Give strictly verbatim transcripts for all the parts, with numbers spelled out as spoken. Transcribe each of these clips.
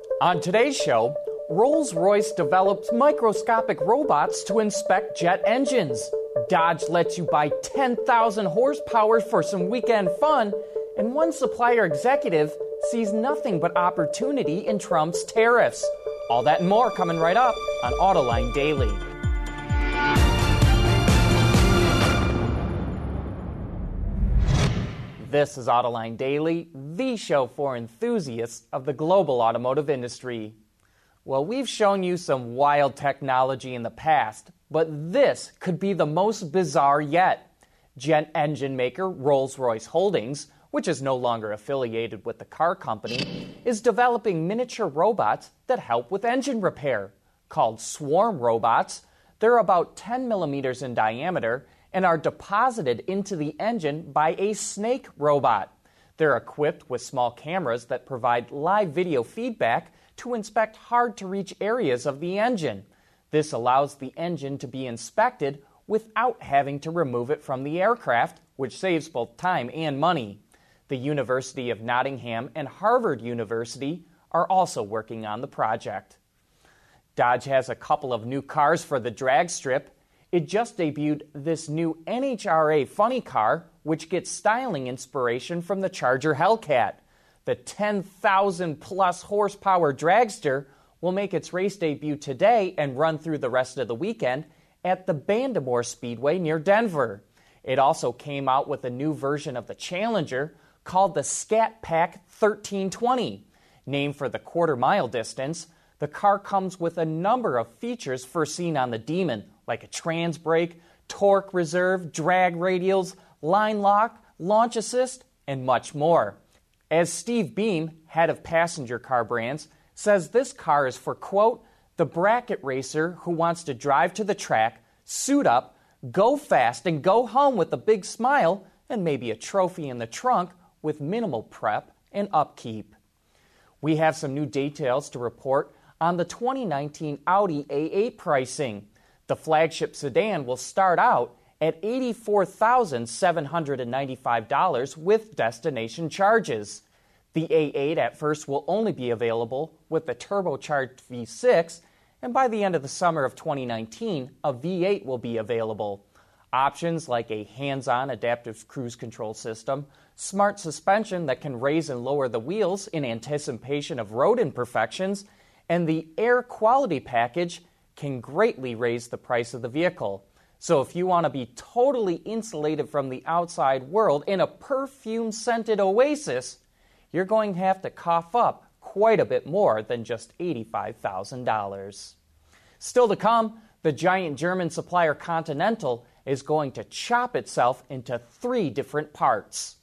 On today's show, Rolls-Royce develops microscopic robots to inspect jet engines. Dodge lets you buy ten thousand horsepower for some weekend fun, and one supplier executive sees nothing but opportunity in Trump's tariffs. All that and more coming right up on Autoline Daily. This is Autoline Daily, the show for enthusiasts of the global automotive industry. Well, we've shown you some wild technology in the past, but this could be the most bizarre yet. Jet engine maker Rolls-Royce Holdings, which is no longer affiliated with the car company, is developing miniature robots that help with engine repair. Called swarm robots, they're about ten millimeters in diameter and are deposited into the engine by a snake robot. They're equipped with small cameras that provide live video feedback to inspect hard-to-reach areas of the engine. This allows the engine to be inspected without having to remove it from the aircraft, which saves both time and money. The University of Nottingham and Harvard University are also working on the project. Dodge has a couple of new cars for the drag strip. It just debuted this new N H R A funny car, which gets styling inspiration from the Charger Hellcat. The ten thousand plus horsepower dragster will make its race debut today and run through the rest of the weekend at the Bandimore Speedway near Denver. It also came out with a new version of the Challenger called the Scat Pack thirteen twenty. Named for the quarter mile distance, the car comes with a number of features first seen on the Demon, like a trans brake, torque reserve, drag radials, line lock, launch assist, and much more. As Steve Beam, head of passenger car brands, says this car is for, quote, the bracket racer who wants to drive to the track, suit up, go fast, and go home with a big smile and maybe a trophy in the trunk with minimal prep and upkeep. We have some new details to report on the twenty nineteen Audi A eight pricing. The flagship sedan will start out at eighty-four thousand seven hundred ninety-five dollars with destination charges. The A eight at first will only be available with the turbocharged V six, and by the end of the summer of twenty nineteen, a V eight will be available. Options like a hands-on adaptive cruise control system, smart suspension that can raise and lower the wheels in anticipation of road imperfections, and the air quality package can greatly raise the price of the vehicle. So if you want to be totally insulated from the outside world in a perfume-scented oasis, you're going to have to cough up quite a bit more than just eighty-five thousand dollars. Still to come, the giant German supplier Continental is going to chop itself into three different parts.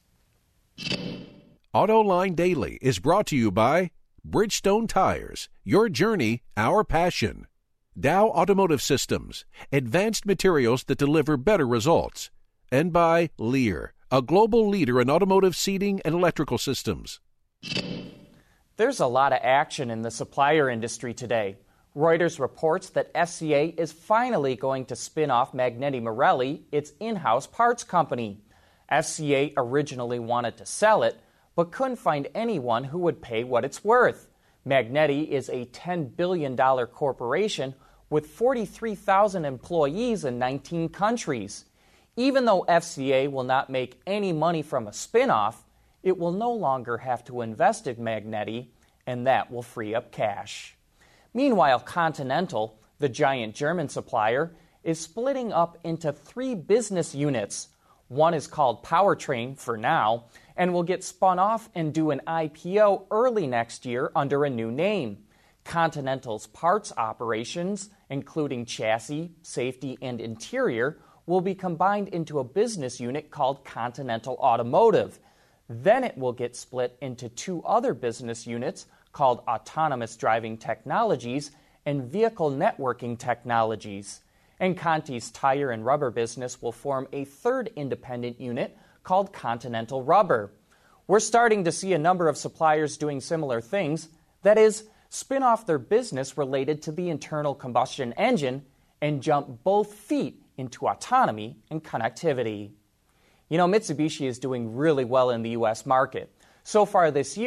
Autoline Daily is brought to you by Bridgestone Tires, your journey, our passion. Dow Automotive Systems, advanced materials that deliver better results. And by Lear, a global leader in automotive seating and electrical systems. There's a lot of action in the supplier industry today. Reuters reports that F C A is finally going to spin off Magneti Marelli, its in-house parts company. F C A originally wanted to sell it, but couldn't find anyone who would pay what it's worth. Magneti is a ten billion dollars corporation with forty-three thousand employees in nineteen countries. Even though F C A will not make any money from a spin-off, it will no longer have to invest in Magneti, and that will free up cash. Meanwhile, Continental, the giant German supplier, is splitting up into three business units. One is called Powertrain for now, and will get spun off and do an I P O early next year under a new name. Continental's parts operations, including chassis, safety, and interior, will be combined into a business unit called Continental Automotive. Then it will get split into two other business units called Autonomous Driving Technologies and Vehicle Networking Technologies. And Conti's tire and rubber business will form a third independent unit called Continental Rubber. We're starting to see a number of suppliers doing similar things, that is, spin off their business related to the internal combustion engine and jump both feet into autonomy and connectivity. You know, Mitsubishi is doing really well in the U S market. So far this year,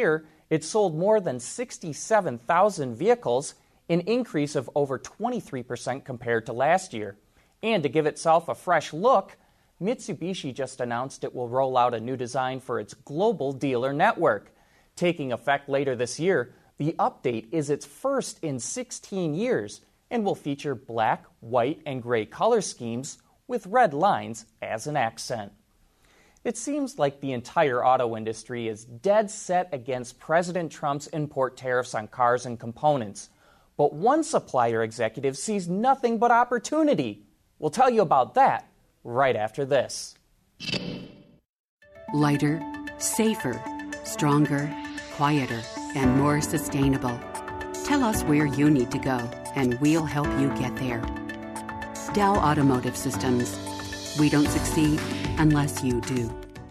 It sold more than sixty-seven thousand vehicles, an increase of over twenty-three percent compared to last year. And to give itself a fresh look, Mitsubishi just announced it will roll out a new design for its global dealer network. Taking effect later this year, the update is its first in sixteen years and will feature black, white, and gray color schemes with red lines as an accent. It seems like the entire auto industry is dead set against President Trump's import tariffs on cars and components. But one supplier executive sees nothing but opportunity. We'll tell you about that right after this. Lighter, safer, stronger, quieter, and more sustainable. Tell us where you need to go, and we'll help you get there. Dow Automotive Systems. We don't succeed unless you do.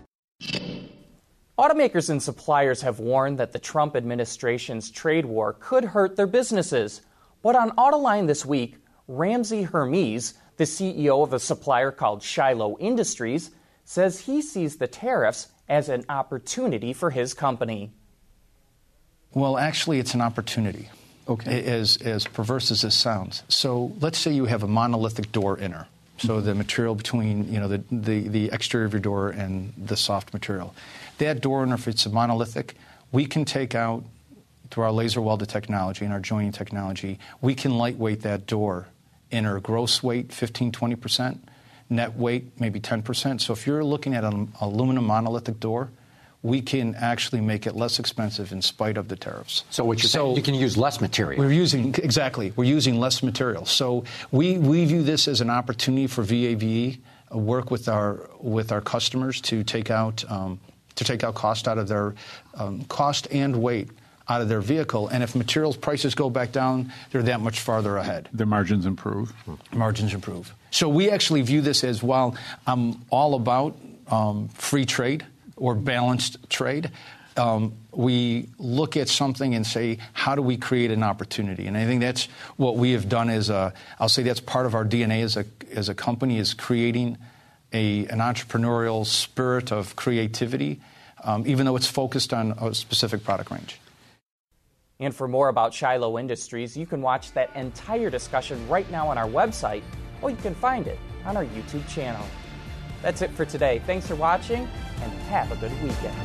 Automakers and suppliers have warned that the Trump administration's trade war could hurt their businesses. But on Autoline this week, Ramsey Hermes, the C E O of a supplier called Shiloh Industries, says he sees the tariffs as an opportunity for his company. Well, actually, it's an opportunity, okay. as, as perverse as this sounds. So let's say you have a monolithic door inner, so the material between you know the, the, the exterior of your door and the soft material. That door inner, if it's a monolithic, we can take out, through our laser welded technology and our joining technology, we can lightweight that door inner. Gross weight, fifteen, twenty percent. Net weight, maybe ten percent. So if you're looking at an aluminum monolithic door, we can actually make it less expensive in spite of the tariffs. So what you're so saying, you can use less material. We're using, exactly, we're using less material. So we, we view this as an opportunity for V A V E, uh, work with our with our customers to take out um, to take out cost out of their um, cost and weight out of their vehicle. And if materials prices go back down, they're that much farther ahead. Their margins improve. Margins improve. So we actually view this as, while I'm all about um, free trade or balanced trade, um, we look at something and say, how do we create an opportunity? And I think that's what we have done as a, I'll say that's part of our D N A as a, as a company, is creating a, an entrepreneurial spirit of creativity, um, even though it's focused on a specific product range. And for more about Shiloh Industries, you can watch that entire discussion right now on our website, or you can find it on our YouTube channel. That's it for today. Thanks for watching, and have a good weekend.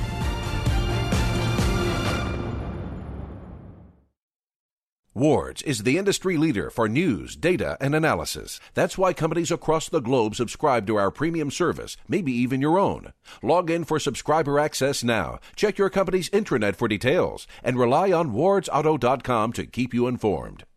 Wards is the industry leader for news, data, and analysis. That's why companies across the globe subscribe to our premium service, maybe even your own. Log in for subscriber access now. Check your company's intranet for details, and rely on wards auto dot com to keep you informed.